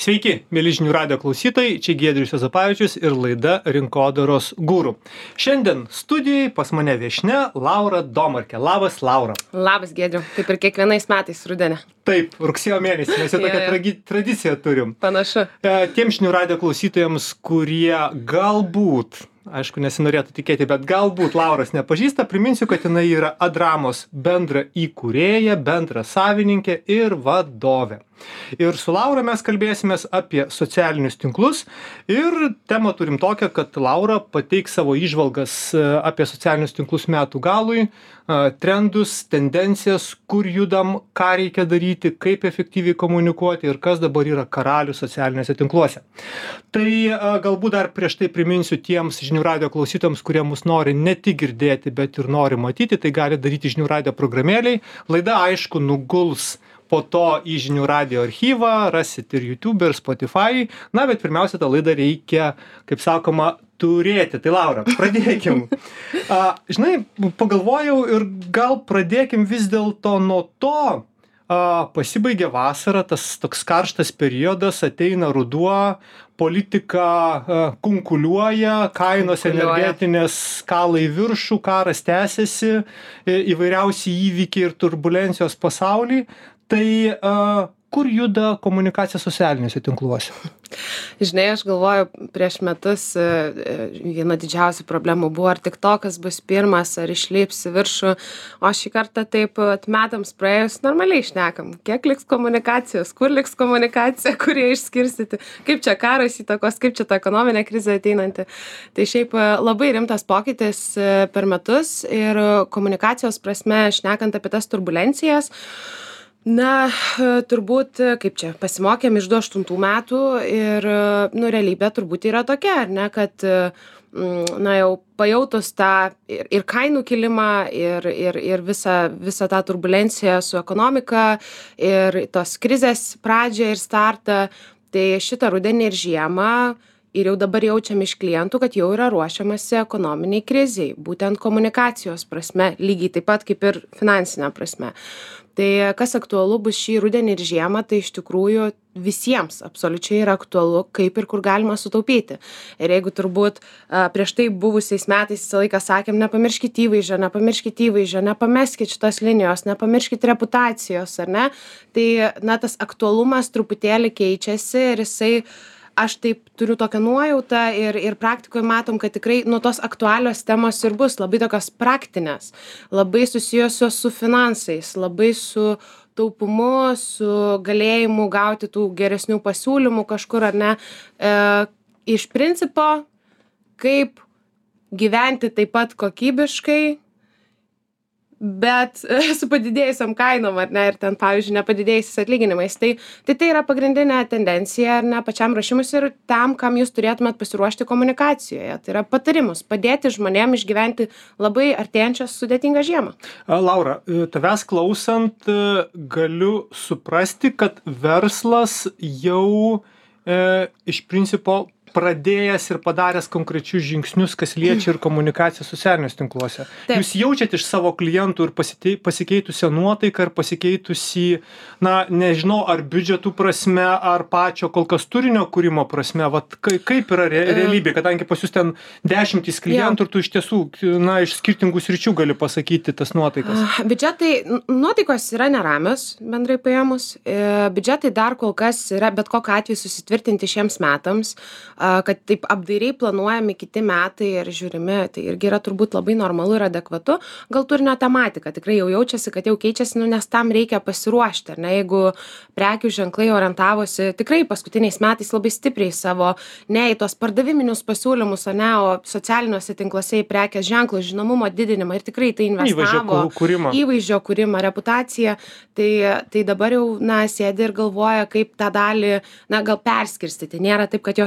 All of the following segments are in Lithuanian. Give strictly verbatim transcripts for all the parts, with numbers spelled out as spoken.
Sveiki, mėly žinių radijo klausytojai, čia Giedrius Juozapavičius ir laida Rinkodaros guru. Šiandien studijai pas mane viešnia Laura Domarkė. Labas, Laura. Labas, Giedriu. Kaip ir kiekvienais metais rudenį. Taip, rugsėjo mėnesį, mes jau tokią Jo, jo. tragi- tradiciją turim. Panašu. E, Tiem žinių radijo klausytojams, kurie galbūt, aišku, nesinorėtų tikėti, bet galbūt Lauros nepažįsta, priminsiu, kad jinai yra Adramos bendra įkūrėja, bendra savininkė ir vadovė. Ir su Laura mes kalbėsimės apie socialinius tinklus ir temą turim tokią, kad Laura pateiks savo įžvalgas e, apie socialinius tinklus metų galui, e, trendus, tendencijas, kur judam, ką reikia daryti, kaip efektyviai komunikuoti ir kas dabar yra karalių socialiniuose tinkluose. Tai e, galbūt dar prieš tai priminsiu tiems žinių radijo klausytojams, kurie mus nori ne tik girdėti, bet ir nori matyti, tai gali daryti žinių radijo programėliai. Laida, aišku, nuguls po to į žinių radijo archyvą, rasit ir YouTube, ir Spotify. Na, bet pirmiausia, tą laidą reikia, kaip sakoma, turėti. Tai Laura, pradėkim. A, žinai, pagalvojau ir gal pradėkim vis dėlto nuo to, a, pasibaigė vasara, tas toks karštas periodas, ateina ruduo, politika a, kunkuliuoja, kainos Kunkuliuoja. energetinės kala į viršų, karas tęsiasi, į- įvairiausi įvykiai ir turbulencijos pasauly. Tai a, kur juda komunikacija socialiniuose tinkluose? Žinai, aš galvoju, prieš metus e, e, viena didžiausių problemų buvo, ar tik tokas bus pirmas, ar išlips į viršų. O šį kartą taip at metams praėjus normaliai šnekam. Kiek liks komunikacijos, kur liks komunikacija, kurie išskirstyti, kaip čia karas įtakos, kaip čia ta ekonominė krizė ateinanti. Tai šiaip e, labai rimtas pokytis e, per metus ir e, komunikacijos prasme, šnekant apie tas turbulencijas, Na, e, turbūt, e, kaip čia, pasimokėm iš du aštuntų metų ir, e, nu, realybė turbūt yra tokia, ar ne, kad, e, mm, na, jau pajautus tą ir, ir kainų kilimą, ir, ir, ir visą, visą tą turbulenciją su ekonomika, ir tos krizės pradžią ir startą, tai šitą rudenį ir žiemą, ir jau dabar jaučiam iš klientų, kad jau yra ruošiamasi ekonominiai kriziai, būtent komunikacijos prasme, lygiai taip pat kaip ir finansinė prasme. Tai kas aktualu bus šį rudenį ir žiemą, tai iš tikrųjų visiems absoliučiai yra aktualu, kaip ir kur galima sutaupyti. Ir jeigu turbūt a, prieš tai buvusiais metais visą laiką sakėm, nepamirškit įvaizdžio, nepamirškit įvaizdžio, nepameskit šitos linijos, nepamirškit reputacijos, ar ne, tai na, tas aktualumas truputėlį keičiasi ir jisai, aš taip turiu tokią nuojautą ir, ir praktikoje matom, kad tikrai nuo tos aktualios temos ir bus labai tokios praktinės, labai susijusios su finansais, labai su taupumu, su galėjimu gauti tų geresnių pasiūlymų kažkur ar ne. E, iš principo, kaip gyventi taip pat kokybiškai, bet su padidėjusiam kainom, ar ne, ir ten, pavyzdžiui, nepadidėjusiais atlyginimais. Tai, tai tai yra pagrindinė tendencija, ar ne, pačiam rašymus ir tam, kam jūs turėtumėt pasiruošti komunikacijoje. Tai yra patarimus, padėti žmonėm išgyventi labai artėjančią sudėtingą žiemą. A, Laura, e, tavęs klausant, e, galiu suprasti, kad verslas jau e, iš principo pradėjęs ir padaręs konkrečius žingsnius, kas liečia ir komunikaciją socialiniuose tinkluose. Taip. Jūs jaučiat iš savo klientų ir pasitei- pasikeitusią nuotaiką ir pasikeitusi, na, nežinau, ar biudžetų prasme, ar pačio kol kas turinio kūrimo prasme, vat kai- kaip yra re, realybė, kadangi pas jūs ten dešimtys klientų ir tu iš tiesų, na, iš skirtingų sričių gali pasakyti tas nuotaikas. Ah, Biudžetai, n- nuotaikos yra neramios, bendrai paėmus. E, Biudžetai dar kol kas yra bet kokiu atveju susitvirtinti šiems metams, a, kad taip apdairiai planuojami kiti metai ir žiūrimi, tai irgi yra turbūt labai normalu ir adekvatu. Gal turinio tematika tikrai jau jaučiasi, kad jau keičiasi, nu, nes tam reikia pasiruošti. Ar ne, jeigu prekių ženklai orientavosi tikrai paskutiniais metais labai stipriai savo, ne į tos pardaviminius pasiūlymus, ar ne, o socialiniuose tinkluose į prekės ženklų žinomumo didinimą ir tikrai tai Įvaizdžio investavo. kū- kūrimą. Įvaizdžio kūrimą, reputaciją, tai, tai dabar jau, na, sėdi ir galvoja, kaip tą dalį, na, gal perskirstyti. Nėra taip, kad jos visai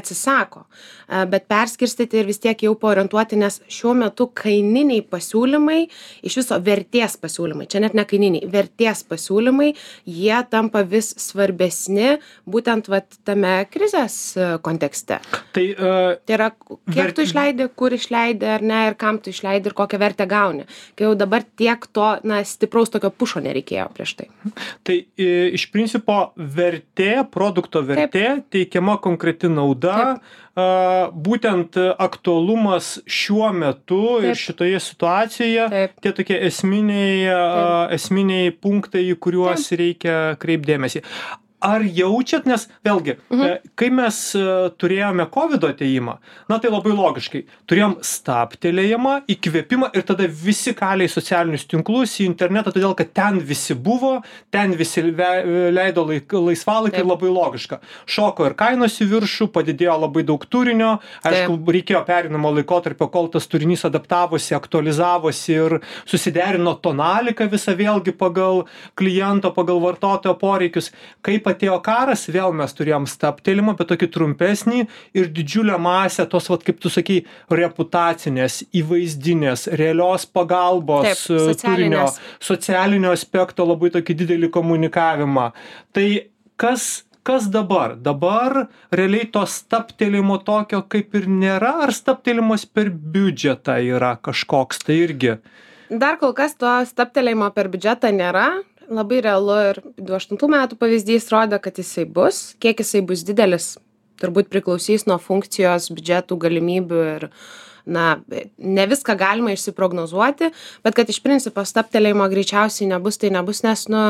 neatsisako, e, bet perskirstyti ir vis tiek jau paorientuoti, nes šiuo metu kaininiai pasiūlymai, iš viso vertės pasiūlymai, čia net ne kaininiai, vertės pasiūlymai, jie tampa vis svarbesni būtent vat, tame krizės e, kontekste. Tai, uh, tai yra, kiek vert... tu išleidi, kur išleidi ar ne, ir kam tu išleidi ir kokią vertę gauni. Kai jau dabar tiek to, na, stipraus tokio pušo nereikėjo prieš tai. Tai iš principo vertė, produkto vertė, Taip. teikiama konkreti nauda, Taip. būtent aktualumas šiuo metu Taip. ir šitoje situacijoje, Taip. tie tokie esminiai, Taip. esminiai punktai, į kuriuos Taip. reikia kreipdėmėsi. Ar jaučiat, nes vėlgi, mhm. kai mes turėjome COVID ateimą, na tai labai logiškai, turėjom stabtelėjimą, įkvėpimą ir tada visi kaliai socialinius tinklus į internetą, todėl kad ten visi buvo, ten visi leido laisvalaikį ir labai logiška. Šoko ir kainos į viršų, padidėjo labai daug turinio, aišku, Taip. reikėjo perinamo laikotarpio, kol tas turinys adaptavosi, aktualizavosi ir susiderino tonaliką visą vėlgi pagal kliento, pagal vartotojo poreikius. Kaip atėjo karas, vėl mes turėjom stabtelimą, bet tokį trumpesnį ir didžiulę masę tos, vat, kaip tu sakai, reputacinės, įvaizdinės, realios pagalbos, Taip, turinio, socialinio aspekto labai tokį didelį komunikavimą. Tai kas, kas dabar? Dabar realiai to stabtelimo tokio kaip ir nėra, ar stabtelimas per biudžetą yra kažkoks, tai irgi? Dar kol kas to stabtelėjimo per biudžetą nėra. Labai realu ir du aštuntų metų pavyzdys rodo, kad jisai bus. Kiek jisai bus didelis, turbūt priklausys nuo funkcijos, biudžetų, galimybių ir, na, ne viską galima išsiprognozuoti, bet kad iš principo stabtelėjimo greičiausiai nebus, tai nebus, nes, nu,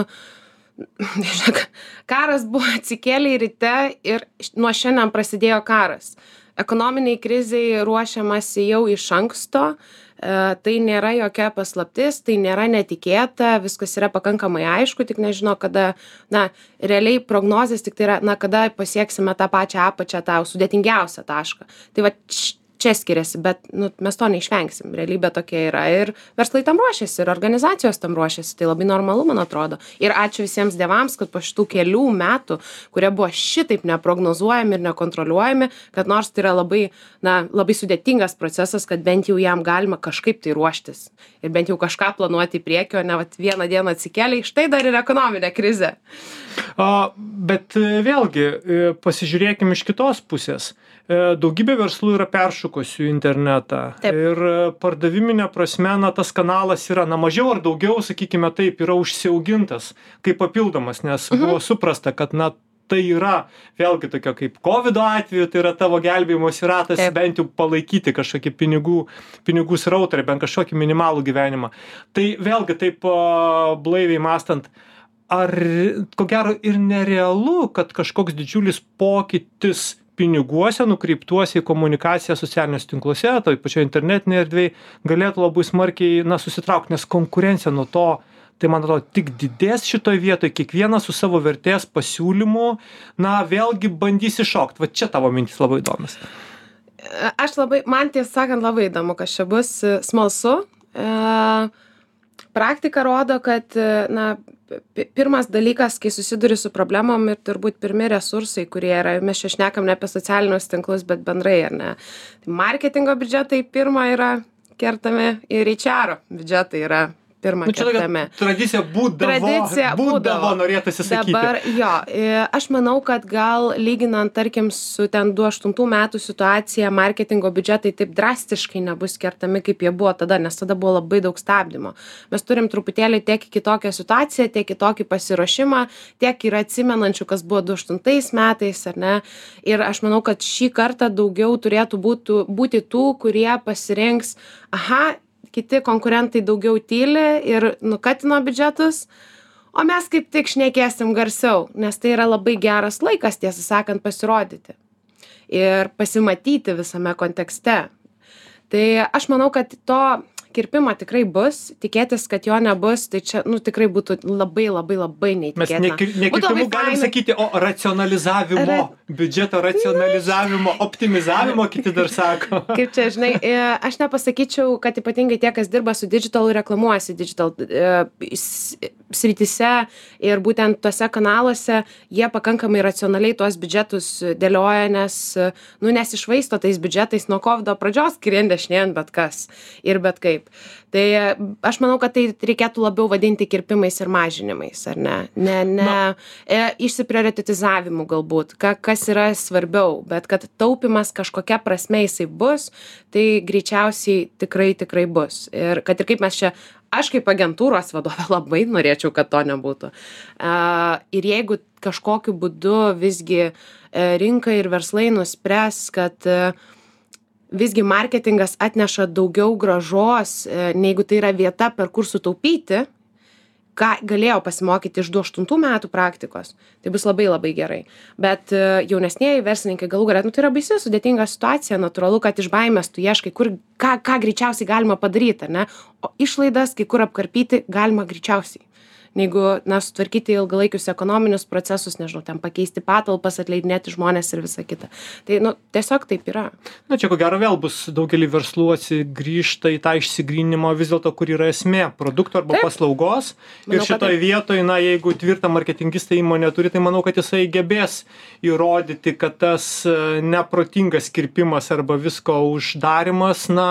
karas buvo atsikėlė ryte ir nuo šiandien prasidėjo karas. Ekonominiai kriziai ruošiamasi jau iš anksto. Tai nėra jokia paslaptis, tai nėra netikėta, viskas yra pakankamai aišku, tik nežino, kada, na, realiai prognozės tik tai yra, na, kada pasieksime tą pačią apačią, tą sudėtingiausią tašką. Tai va čia skiriasi, bet, nu, mes to neišvengsim, realybė tokia yra ir verslai tam ruošiasi, ir organizacijos tam ruošiasi, tai labai normalu, man atrodo. Ir ačiū visiems dievams, kad po šitų kelių metų, kurie buvo šitaip neprognozuojami ir nekontroliuojami, kad nors tai yra labai, na, labai sudėtingas procesas, kad bent jau jam galima kažkaip tai ruoštis ir bent jau kažką planuoti į priekį, o ne vat, vieną dieną atsikėlė, štai dar ir ekonominė krizė. A, bet vėlgi, pasižiūrėkime iš kitos pusės. Daugybė verslų yra peršokusių internetą. Taip. Ir pardaviminė prasme, na, tas kanalas yra, na, mažiau ar daugiau, sakykime taip, yra užsiaugintas kaip papildomas, nes mhm. buvo suprasta, kad, na, tai yra vėlgi tokia kaip COVID atveju, tai yra tavo gelbėjimosi ratas, Taip. bent jau palaikyti kažkokį pinigų, pinigų srautą, bent kažkokį minimalų gyvenimą. Tai vėlgi taip blaiviai mąstant, ar ko gero ir nerealu, kad kažkoks didžiulis pokytis piniguose nukreiptuose į komunikaciją socialiniuose tinkluose, toj pačioje internetinėje erdvėje galėtų labai smarkiai, na, susitraukti, nes konkurencija nuo to, tai man atrodo, tik didės šitoj vietoje, kiekvienas su savo vertės pasiūlymu, na, vėlgi bandys iššokti. Va čia tavo mintis labai įdomus. Aš labai, man tiesą sakant, labai įdomu, kas čia bus smalsu. E, praktika rodo, kad, na, pirmas dalykas, kai susiduri su problemom ir turbūt pirmi resursai, kurie yra, mes čia šnekam ne apie socialinius tinklus, bet bendrai, ar ne. Tai marketingo biudžetai pirma yra kertami ir H R biudžetai yra pirmą nu, čia kertami. Tradicija būdavo, Tradicija būdavo, būdavo, norėtųsi sakyti. Dabar, jo, aš manau, kad gal lyginant, tarkim, su ten du aštuntų metų situacija, marketingo biudžetai taip drastiškai nebus kertami, kaip jie buvo tada, nes tada buvo labai daug stabdymo. Mes turim truputėlį tiek kitokią situaciją, tiek kitokį pasiruošimą, tiek yra atsimenančių, kas buvo du aštuntais metais, ar ne. Ir aš manau, kad šį kartą daugiau turėtų būtų, būti tų, kurie pasirinks, aha, kiti konkurentai daugiau tyli ir nukatino biudžetus, o mes kaip tik šnekėsim garsiau, nes tai yra labai geras laikas, tiesą sakant, pasirodyti ir pasimatyti visame kontekste. Tai aš manau, kad to kirpimo tikrai bus, tikėtis, kad jo nebus, tai čia, nu, tikrai būtų labai, labai, labai neįtikėtina. Mes ne, ne kirpimu galim fainai sakyti, o racionalizavimo, Ra... biudžeto racionalizavimo, optimizavimo, kiti dar sako. Kaip čia, žinai, aš nepasakyčiau, kad ypatingai tie, kas dirba su digital ir reklamuojasi digital srityse ir būtent tuose kanaluose, jie pakankamai racionaliai tuos biudžetus dėlioja, nes, nu, nesišvaisto tais biudžetais nuo kovido pradžios, kirien dešinėjant bet kas ir bet kaip. Tai aš manau, kad tai reikėtų labiau vadinti kirpimais ir mažinimais, ar ne? Ne, ne no. e, išsiprioritetizavimu galbūt, ka, kas yra svarbiau, bet kad taupimas kažkokia prasme jisai bus, tai greičiausiai tikrai, tikrai bus. Ir kad ir kaip mes čia, aš kaip agentūros vadovė labai norėčiau, kad to nebūtų. Uh, ir jeigu kažkokiu būdu visgi uh, rinka ir verslai nuspręs, kad uh, visgi marketingas atneša daugiau grąžos, uh, neigu tai yra vieta, per kur sutaupyti, ką galėjau pasimokyti iš du aštuntų metų praktikos, tai bus labai labai gerai. Bet uh, jaunesnieji verslininkai galų galę, nu tai yra baisi sudėtinga situacija, natūralu, kad iš baimės tu ieškai, kur, ką, ką greičiausiai galima padaryti, ne? O išlaidas, kai kur apkarpyti, galima greičiausiai. Neigu, na, sutvarkyti ilgalaikius ekonominius procesus, nežinau, ten pakeisti patalpas, atleidinėti žmonės ir visa kita. Tai, nu, tiesiog taip yra. Na, čia ko gero vėl bus daugelį verslų atsigrįžta į tą išsigryninimą vis dėlto, kur yra esmė produkto arba taip. Paslaugos. Manau, ir šitoj taip. Vietoj, na, jeigu tvirtą marketingistą įmonė turi, tai manau, kad jisai gebės įrodyti, kad tas neprotingas kirpimas arba visko uždarimas, na,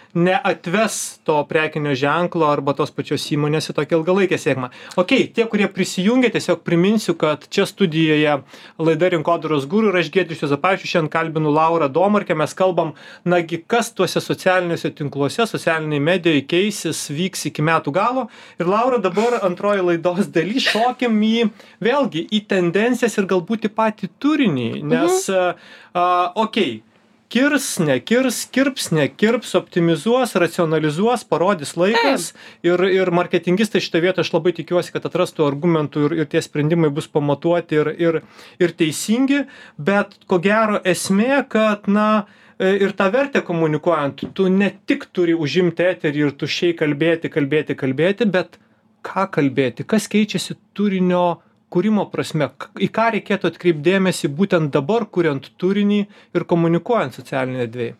neatves to prekinio ženklo arba tos pačios įmonės į tokią ilgalaikę sėkmę. Ok, tie, kurie prisijungia, tiesiog priminsiu, kad čia studijoje laida Rinkodaros guru ir aš Giedrius Juozapavičius, šiandien kalbinu Laurą Domarkę, mes kalbam, nagi, kas tuose socialiniuose tinkluose, socialiniai medijoje keisis, vyks iki metų galo. Ir Laura, dabar antroji laidos daly šokim į, vėlgi, į tendencijas ir galbūt į patį turinį, nes, mhm. uh, ok, kirs, nekirs, kirps, nekirps, optimizuos, racionalizuos, parodys laikas ir, ir marketingistai šitą vietą aš labai tikiuosi, kad atrastų argumentų ir, ir tie sprendimai bus pamatuoti ir, ir, ir teisingi, bet ko gero esmė, kad, na, ir tą vertę komunikuojant, tu ne tik turi užimti eterį ir tuščiai kalbėti, kalbėti, kalbėti, bet ką kalbėti, kas keičiasi turinio kūrimo prasme, į ką reikėtų atkreipti dėmesį būtent dabar, kuriant turinį ir komunikuojant socialinėje erdvėje?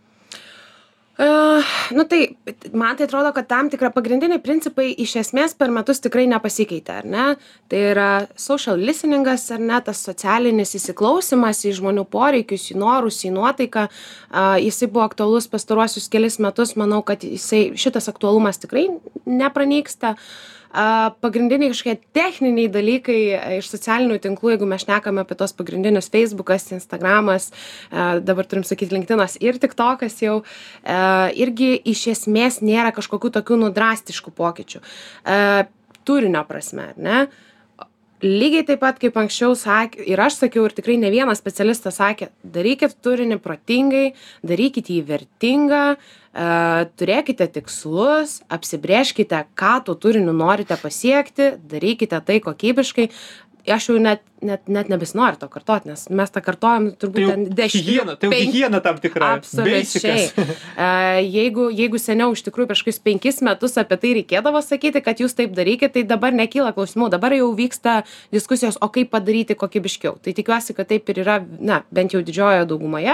Uh, nu tai, man tai atrodo, kad tam tikra pagrindiniai principai iš esmės per metus tikrai nepasikeitė, ar ne? Tai yra social listeningas, ar ne, tas socialinis įsiklausimas į žmonių poreikius, į norus, į nuotaiką. Uh, jisai buvo aktualus pastaruosius kelis metus, manau, kad jisai, šitas aktualumas tikrai nepranyksta. Uh, pagrindiniai kažkokie techniniai dalykai iš socialinių tinklų, jeigu mes šnekame apie tos pagrindinius Facebookas, Instagramas, uh, dabar turim sakyti LinkedInas ir TikTokas jau, uh, irgi iš esmės nėra kažkokių tokių nudrastiškų pokyčių. Uh, turinio prasme, ne? Lygiai taip pat, kaip anksčiau sakė, ir aš sakiau, ir tikrai ne vienas specialistas sakė, darykit turinį protingai, darykit jį vertingą, uh, turėkite tikslus, apsibrėžkite, ką tuo turiniu norite pasiekti, darykite tai kokybiškai. Aš jau net, net, net nebesinoriu to kartot, nes mes tą kartojam turbūt ten dešimtį. Tai jau higiena tam tikra. Absoliučiai. Uh, jeigu, jeigu seniau iš tikrųjų prieš kokius penkis metus apie tai reikėdavo sakyti, kad jūs taip darykite, tai dabar nekyla klausimų. Dabar jau vyksta diskusijos, o kaip padaryti kokybiškiau. Tai tikiuosi, kad taip ir yra, na, bent jau didžiojoje daugumoje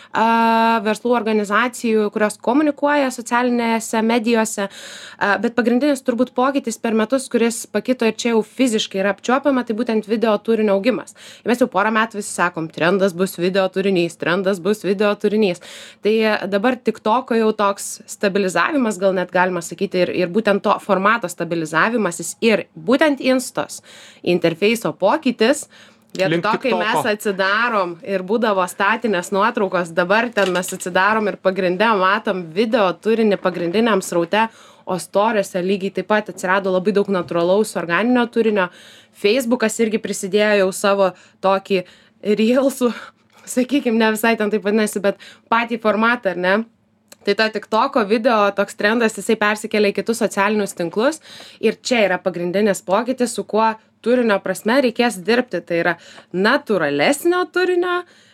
uh, verslų organizacijų, kurios komunikuoja socialinėse medijose. Uh, bet pagrindinis turbūt pokytis per metus, kuris pakito ir čia jau fiziškai yra apčiuopiama, tai būtent video turinio augimas. Ir mes jau porą metų visi sakom, trendas bus video turinys, trendas bus video turinys. Tai dabar TikToko jau toks stabilizavimas, gal net galima sakyti, ir, ir būtent to formato stabilizavimasis ir būtent Instos interfeiso pokytis. Vietoj to, kai mes atsidarom ir būdavo statinės nuotraukos, dabar ten mes atsidarom ir pagrinde matom video turinį pagrindiniam sraute, o storiuose lygiai taip pat atsirado labai daug natūralaus organinio turinio. Facebookas irgi prisidėjo jau savo tokį reelsų, sakykime, ne visai ten taip vadinasi, bet patį formatą, ar ne? Tai ta TikToko video toks trendas, jisai persikėlė į kitus socialinius tinklus ir čia yra pagrindinis pokytis, su kuo turinio prasme reikės dirbti. Tai yra natūralesnio turinio,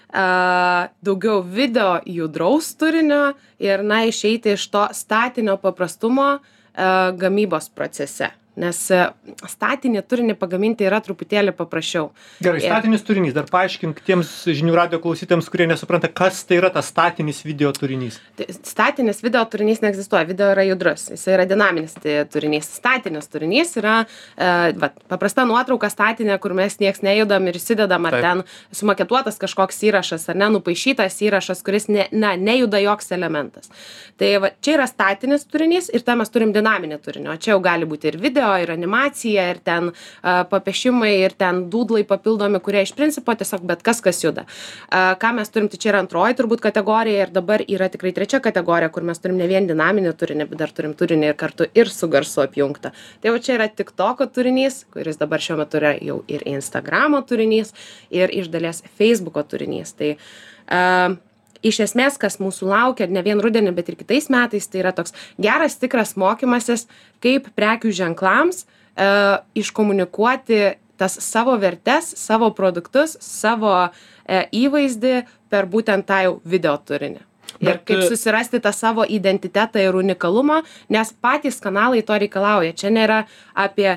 daugiau video judraus turinio ir, na, išeiti iš to statinio paprastumo gamybos procese. Nes statinį turinį pagaminti yra truputėlį paprasčiau. Gerai, statinis turinys. Dar paaiškink tiems žinių radijo klausytėms, kurie nesupranta, kas tai yra tas statinis video turinys. Statinis video turinys neegzistuoja. Video yra judrus. Jis yra dinaminis turinys. Statinis turinys yra e, va, paprasta nuotrauka statinė, kur mes nieks nejudam ir įsidedam, ar Taip. Ten sumaketuotas kažkoks įrašas, ar ne, nupaišytas įrašas, kuris ne, na, nejuda joks elementas. Tai va, čia yra statinis turinys ir ten mes turim dinaminį turinį. O čia jau gali būti ir video, ir animacija, ir ten uh, papiešimai, ir ten dūdlai papildomi, kurie iš principo tiesiog bet kas, kas juda. Uh, ką mes turim, tai čia yra antroji turbūt kategorija ir dabar yra tikrai trečia kategorija, kur mes turim ne vien dinaminį turinį, bet dar turim turinį ir kartu ir su garsu apjungtą. Tai va čia yra TikToko turinys, kuris dabar šiuo metu yra jau ir Instagramo turinys, ir iš dalies Facebooko turinys. Tai uh, iš esmės, kas mūsų laukia ne vien rudenį, bet ir kitais metais, tai yra toks geras, tikras mokymasis, kaip prekių ženklams e, iškomunikuoti tas savo vertes, savo produktus, savo e, įvaizdį per būtent tą jau video turinį. Ir bet, kaip susirasti tą savo identitetą ir unikalumą, nes patys kanalai to reikalauja. Čia nėra apie...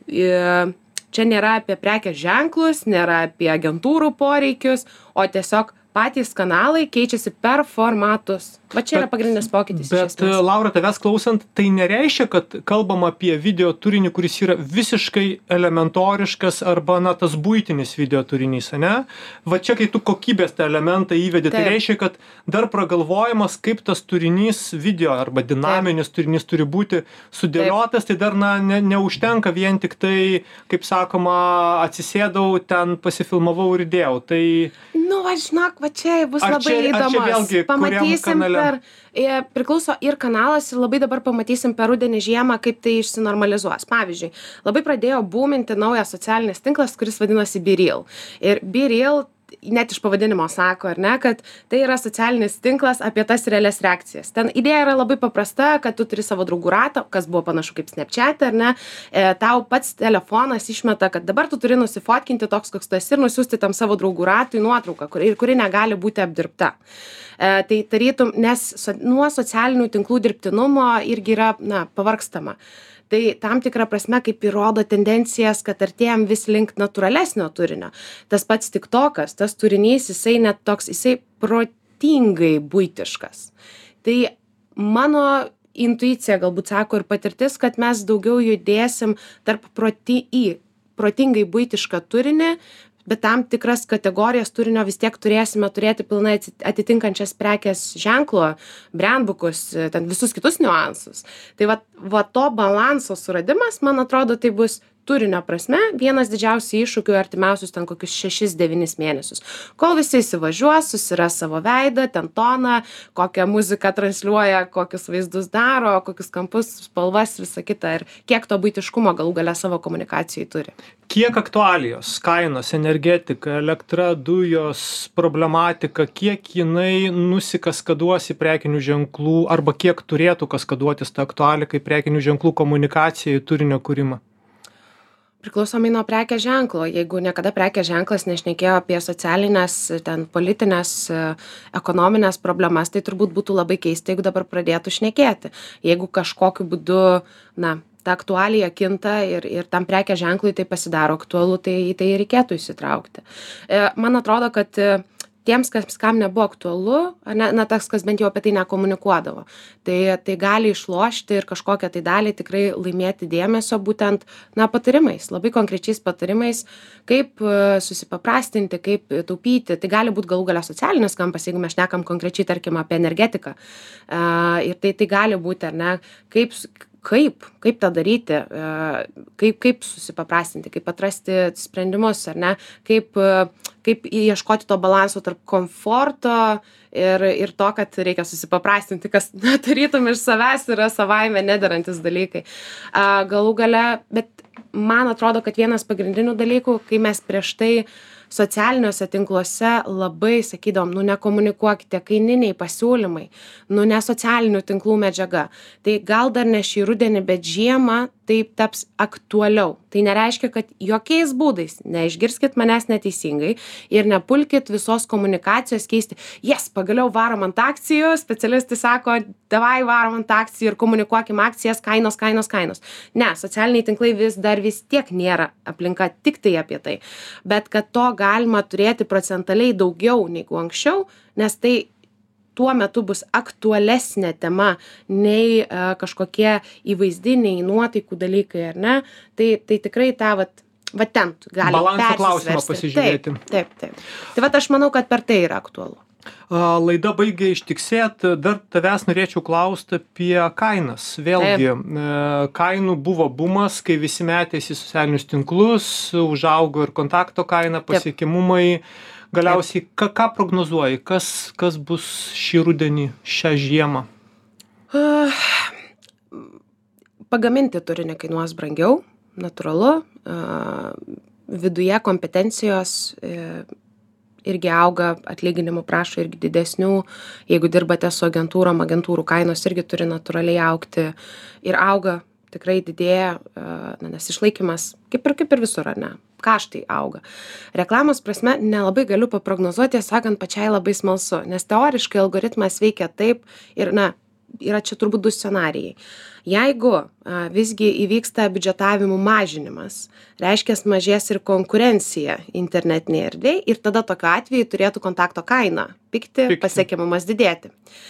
E, Čia nėra apie prekės ženklus, nėra apie agentūrų poreikius, o tiesiog patys kanalai keičiasi per formatus. Va čia bet, yra pagrindinis pokytis. Bet, Laura, tavęs klausant, tai nereiškia, kad kalbam apie video turinį, kuris yra visiškai elementoriškas arba, na, tas buitinis video turinys, ne? Va čia, kai tu kokybės tą elementą įvedi, Taip. Tai reiškia, kad dar pragalvojimas, kaip tas turinys video arba dinaminis Taip. Turinys turi būti sudėliotas, Taip. Tai dar, na, ne, neužtenka vien tik tai, kaip sakoma, atsisėdau, ten pasifilmavau ir dėjau. Tai... Nu, va, žinok, va čia bus ar labai čia, įdomus. Ar čia vėlgi, pamatysim per, e, priklauso ir kanalas ir labai dabar pamatysim per rudenį žiemą, kaip tai išsinormalizuos. Pavyzdžiui, labai pradėjo būminti naujas socialinis tinklas, kuris vadinosi BeReal. Ir BeReal net iš pavadinimo sako, ar ne, kad tai yra socialinis tinklas apie tas realias reakcijas. Ten idėja yra labai paprasta, kad tu turi savo draugų ratą, kas buvo panašu kaip Snapchat, ar ne, e, tau pats telefonas išmeta, kad dabar tu turi nusifotkinti toks, koks tu esi ir nusiųsti tam savo draugų ratui nuotrauką, kuri, kuri negali būti apdirbta. E, tai tarytum, nes so, nuo socialinių tinklų dirbtinumo irgi yra, na, pavargstama. Tai tam tikrą prasme kaip įrodo tendencijas, kad artėjam vis link natūralesnio turinio. Tas pats TikTokas, tas turinys, jisai net toks, jisai protingai buitiškas. Tai mano intuicija galbūt sako ir patirtis, kad mes daugiau judėsim tarp proti, į protingai buitišką turinį, bet tam tikras kategorijas turinio vis tiek turėsime turėti pilnai atitinkančias prekės ženklo, brandbukus, ten visus kitus niuansus. Tai va, va to balanso suradimas, man atrodo, tai bus turinio prasme vienas didžiausių iššūkių artimiausius ten kokius šešis devynis mėnesius. Kol visi įsivažiuos, susiras savo veidą, ten toną, kokią muziką transliuoja, kokius vaizdus daro, kokius kampus, spalvas, visą kitą ir kiek to buitiškumo galų gale savo komunikacijai turi. Kiek aktualijos, kainos, energetika, elektra, dujos, problematika, kiek jinai nusikaskaduos į prekinių ženklų arba kiek turėtų kaskaduotis ta aktualija kaip prekinių ženklų komunikacija į turinio kūrimą? Priklausomai nuo prekės ženklo. Jeigu niekada prekės ženklas nešnekėjo apie socialinės, ten politinės, ekonominės problemas, tai turbūt būtų labai keista, jeigu dabar pradėtų šnekėti. Jeigu kažkokiu būdu, na, ta aktualija kinta ir, ir tam prekės ženklui tai pasidaro aktualu, tai į tai reikėtų įsitraukti. Man atrodo, kad tiems, kas, kam nebuvo aktualu, ne, na, tas, kas bent jau apie tai nekomunikuodavo, tai, tai gali išlošti ir kažkokią tai dalį tikrai laimėti dėmesio būtent, na, patarimais, labai konkrečiais patarimais, kaip uh, susipaprastinti, kaip taupyti. Tai gali būti galų galia socialinis kampas, jeigu mes šnekam konkrečiai, tarkim, apie energetiką. Uh, ir tai, tai gali būti, ar ne, kaip... Kaip, kaip tą daryti, kaip, kaip susipaprastinti, kaip atrasti sprendimus, ar ne, kaip, kaip ieškoti to balanso tarp komforto ir, ir to, kad reikia susipaprastinti, kas na, tarytum iš savęs yra savaime nederantis dalykai. Galų gale, bet man atrodo, kad vienas pagrindinių dalykų, kai mes prieš tai socialiniuose tinkluose labai sakydom, nu nekomunikuokite, kaininiai pasiūlymai, nu ne socialinių tinklų medžiaga. Tai gal dar ne šį rudenį, bet žiemą tai taps aktualiau. Tai nereiškia, kad jokiais būdais neišgirskit manęs neteisingai ir nepulkit visos komunikacijos keisti. Jes, pagaliau varom ant akcijų, specialistai sako, davai varom ant akcijų ir komunikuokim akcijas, kainos, kainos, kainos. Ne, socialiniai tinklai vis dar vis tiek nėra aplinka tik tai apie tai. Bet kad to galima turėti procentaliai daugiau negu anksčiau, nes tai tuo metu bus aktualesnė tema nei uh, kažkokie įvaizdiniai, nuotaikų dalykai, ar ne? Tai, tai tikrai tą, vat, va ten gali balanso klausimą pasižiūrėti. Taip, taip, taip. Tai vat aš manau, kad per tai yra aktualu. Uh, laida baigia ištiksėt, dar tavęs norėčiau klausti apie kainas. Vėlgi, uh, kainų buvo bumas, kai visi metėsi į socialinius tinklus, užaugo ir kontakto kaina, pasiekimumai. Galiausiai, ką, ką prognozuoji, kas, kas bus šį rudenį, šią žiemą? Uh, pagaminti turinį kainuos brangiau, natūralu. Uh, viduje kompetencijos uh, irgi auga, atlyginimų prašo irgi didesnių. Jeigu dirbate su agentūrom, agentūrų kainos irgi turi natūraliai augti ir auga, tikrai didėja, uh, nes išlaikymas kaip ir, kaip ir visur, ar ne? Kaštai auga. Reklamos prasme nelabai galiu paprognozuoti, sakant, pačiai labai smalsu, nes teoriškai algoritmas veikia taip ir, na, yra čia turbūt du scenarijai. Jeigu a, visgi įvyksta biudžetavimų mažinimas, reiškia mažės ir konkurencija internetinėje erdvėje ir tada tokiu atveju turėtų kontakto kaina pikti, Pikti. pasiekiamumas didėti.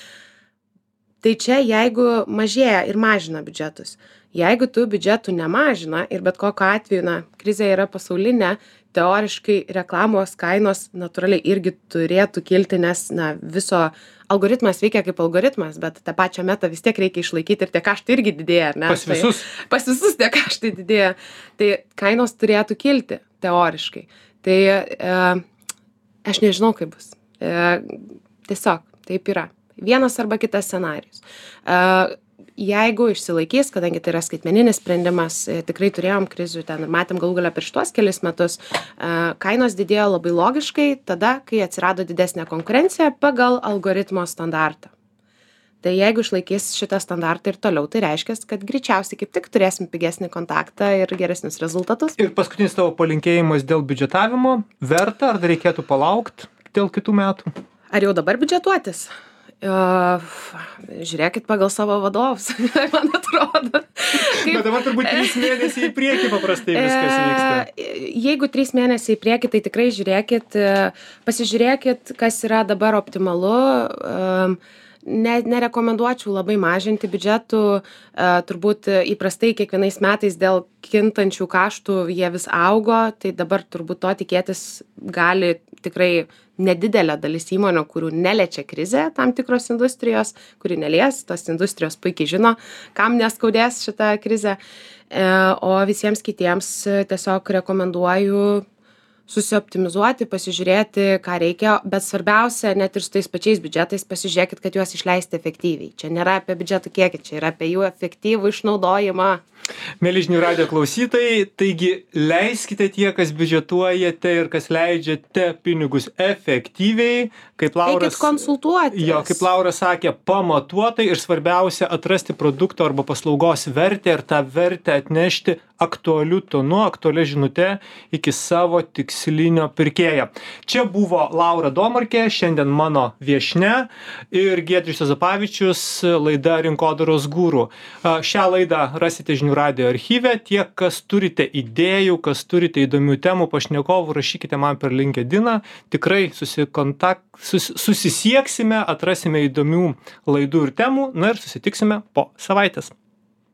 Tai čia jeigu mažėja ir mažina biudžetus. Jeigu tu biudžetų nemažina ir bet kokiu atveju, na, krizė yra pasaulinė, teoriškai reklamos kainos natūraliai irgi turėtų kilti, nes, na, viso algoritmas veikia kaip algoritmas, bet tą pačią metą vis tiek reikia išlaikyti ir tie kaštai irgi didėja, ar ne? Pas visus. Tai, pas visus tie kaštai didėja. Tai kainos turėtų kilti teoriškai. Tai e, aš nežinau, kaip bus. E, tiesiog taip yra. Vienas arba kitas scenarijus. E, Jeigu išsilaikys, kadangi tai yra skaitmeninis sprendimas, tikrai turėjom krizių ten ir matėm galų galę per šitos kelis metus, kainos didėjo labai logiškai tada, kai atsirado didesnė konkurencija pagal algoritmo standartą. Tai jeigu išlaikys šitą standartą ir toliau, tai reiškia, kad greičiausiai kaip tik turėsim pigesnį kontaktą ir geresnius rezultatus. Ir paskutinis tavo palinkėjimas dėl biudžetavimo. Verta, ar reikia palaukti dėl kitų metų? Ar jau dabar biudžetuotis? Uh, žiūrėkit pagal savo vadovus, man atrodo. Kaip... Bet dabar turbūt trys mėnesiai į priekį paprastai viskas vyksta. Jeigu trys mėnesiai į priekį, tai tikrai žiūrėkit, pasižiūrėkit, kas yra dabar optimalu. Ne, nerekomenduočiau labai mažinti biudžetų, turbūt įprastai kiekvienais metais dėl kintančių kaštų jie vis augo, tai dabar turbūt to tikėtis gali tikrai nedidelė dalis įmonių, kurių neliečia krizė tam tikros industrijos, kuri nelies, tos industrijos puikiai žino, kam neskaudės šitą krizę, o visiems kitiems tiesiog rekomenduoju susioptimizuoti, pasižiūrėti, ką reikia, bet svarbiausia, net ir su tais pačiais biudžetais, pasižiūrėkit, kad juos išleisti efektyviai. Čia nėra apie biudžetų kiekį, čia yra apie jų efektyvų išnaudojimą. Mėly žinių radijo klausytojai, taigi leiskite tie, kas biudžetuojate ir kas leidžiate pinigus efektyviai, kaip Lauras, Eikit konsultuotis. Jo, kaip Laura sakė, pamatuotai ir svarbiausia atrasti produkto arba paslaugos vertę ir tą vertę atnešti aktualiu tonu, aktualia žinute iki savo tikslinio pirkėjo. Čia buvo Laura Domarkė, šiandien mano viešnia ir Giedrius Juozapavičius, laida Rinkodaros guru. Šią laidą rasite žinių radijo archyve. Tie, kas turite idėjų, kas turite įdomių temų, pašnekovų, rašykite man per LinkedIną. Tikrai susikontakt, sus, susisieksime, atrasime įdomių laidų ir temų, na ir susitiksime po savaitės.